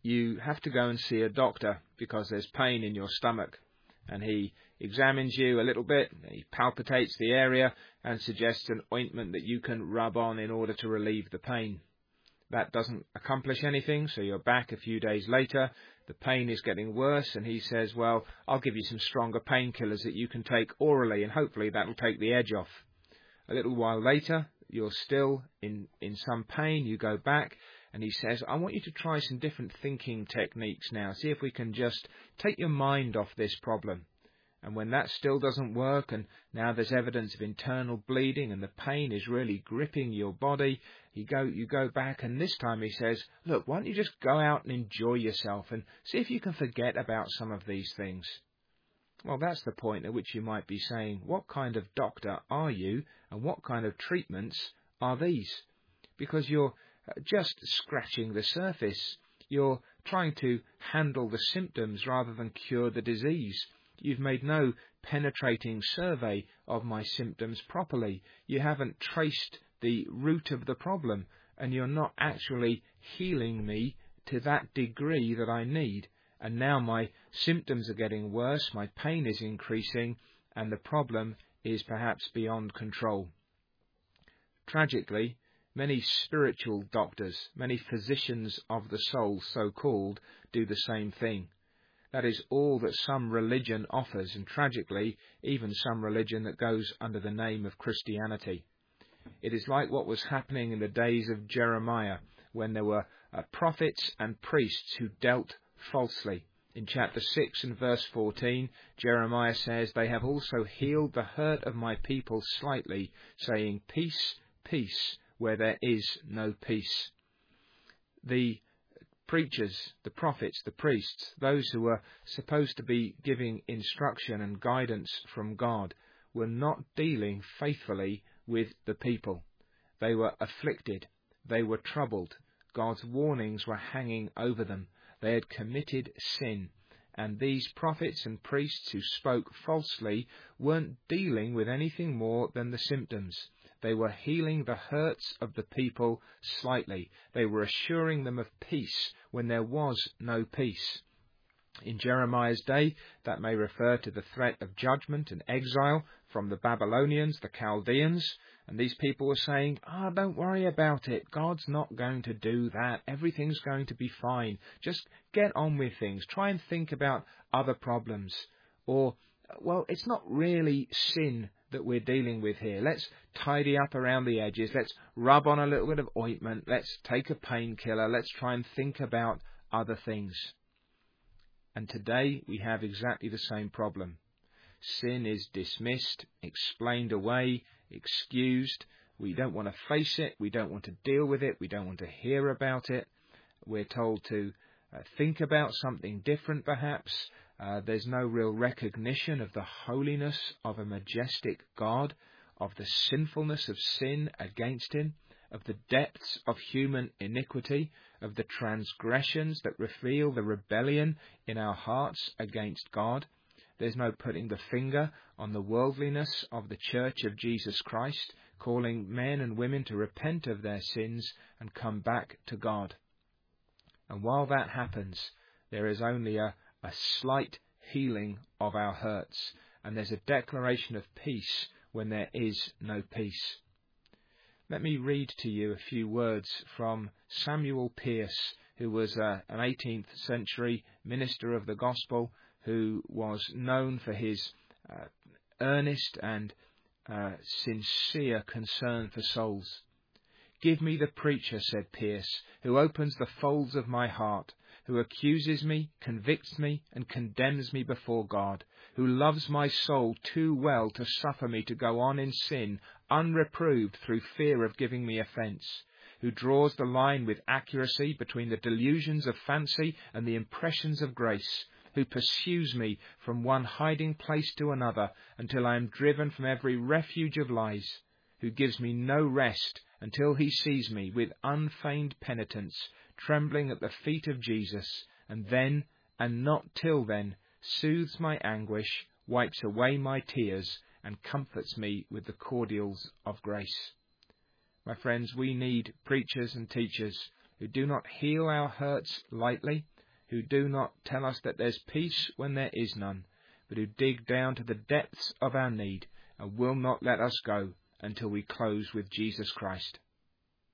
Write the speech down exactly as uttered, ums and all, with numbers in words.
you have to go and see a doctor because there's pain in your stomach. And he examines you a little bit, he palpitates the area and suggests an ointment that you can rub on in order to relieve the pain. That doesn't accomplish anything, so you're back a few days later, the pain is getting worse, and he says, well, I'll give you some stronger painkillers that you can take orally, and hopefully that'll take the edge off. A little while later, you're still in, in some pain, you go back, and he says, I want you to try some different thinking techniques now. See if we can just take your mind off this problem. And when that still doesn't work, and now there's evidence of internal bleeding and the pain is really gripping your body, you go, you go back, and this time he says, look, why don't you just go out and enjoy yourself and see if you can forget about some of these things. Well, that's the point at which you might be saying, what kind of doctor are you, and what kind of treatments are these? Because you're just scratching the surface. You're trying to handle the symptoms rather than cure the disease. You've made no penetrating survey of my symptoms properly. You haven't traced the root of the problem, and you're not actually healing me to that degree that I need. And now my symptoms are getting worse, my pain is increasing, and the problem is perhaps beyond control. Tragically, many spiritual doctors, many physicians of the soul, so-called, do the same thing. That is all that some religion offers, and tragically, even some religion that goes under the name of Christianity. It is like what was happening in the days of Jeremiah, when there were uh, prophets and priests who dealt falsely. In chapter six and verse fourteen, Jeremiah says, they have also healed the hurt of my people slightly, saying, peace, peace, where there is no peace. The preachers, the prophets, the priests, those who were supposed to be giving instruction and guidance from God, were not dealing faithfully with the people. They were afflicted. They were troubled. God's warnings were hanging over them. They had committed sin. And these prophets and priests who spoke falsely weren't dealing with anything more than the symptoms. They were healing the hurts of the people slightly. They were assuring them of peace when there was no peace. In Jeremiah's day, that may refer to the threat of judgment and exile from the Babylonians, the Chaldeans, and these people were saying, ah, oh, don't worry about it. God's not going to do that. Everything's going to be fine. Just get on with things. Try and think about other problems. Or, well, it's not really sin that we're dealing with here. Let's tidy up around the edges. Let's rub on a little bit of ointment. Let's take a painkiller. Let's try and think about other things. And today we have exactly the same problem. Sin is dismissed, explained away, excused. We don't want to face it. We don't want to deal with it. We don't want to hear about it. We're told to uh, think about something different, perhaps. Uh, there's no real recognition of the holiness of a majestic God, of the sinfulness of sin against him, of the depths of human iniquity, of the transgressions that reveal the rebellion in our hearts against God. There's no putting the finger on the worldliness of the Church of Jesus Christ, calling men and women to repent of their sins and come back to God. And while that happens, there is only a, a slight healing of our hurts, and there's a declaration of peace when there is no peace. Let me read to you a few words from Samuel Pearce, who was uh, an eighteenth century minister of the gospel, who was known for his uh, earnest and uh, sincere concern for souls. Give me the preacher, said Pearce, who opens the folds of my heart, who accuses me, convicts me, and condemns me before God, who loves my soul too well to suffer me to go on in sin, unreproved through fear of giving me offence, who draws the line with accuracy between the delusions of fancy and the impressions of grace, who pursues me from one hiding place to another until I am driven from every refuge of lies, who gives me no rest until he sees me with unfeigned penitence, trembling at the feet of Jesus, and then, and not till then, soothes my anguish, wipes away my tears, and comforts me with the cordials of grace. My friends, we need preachers and teachers who do not heal our hurts lightly, who do not tell us that there's peace when there is none, but who dig down to the depths of our need and will not let us go until we close with Jesus Christ.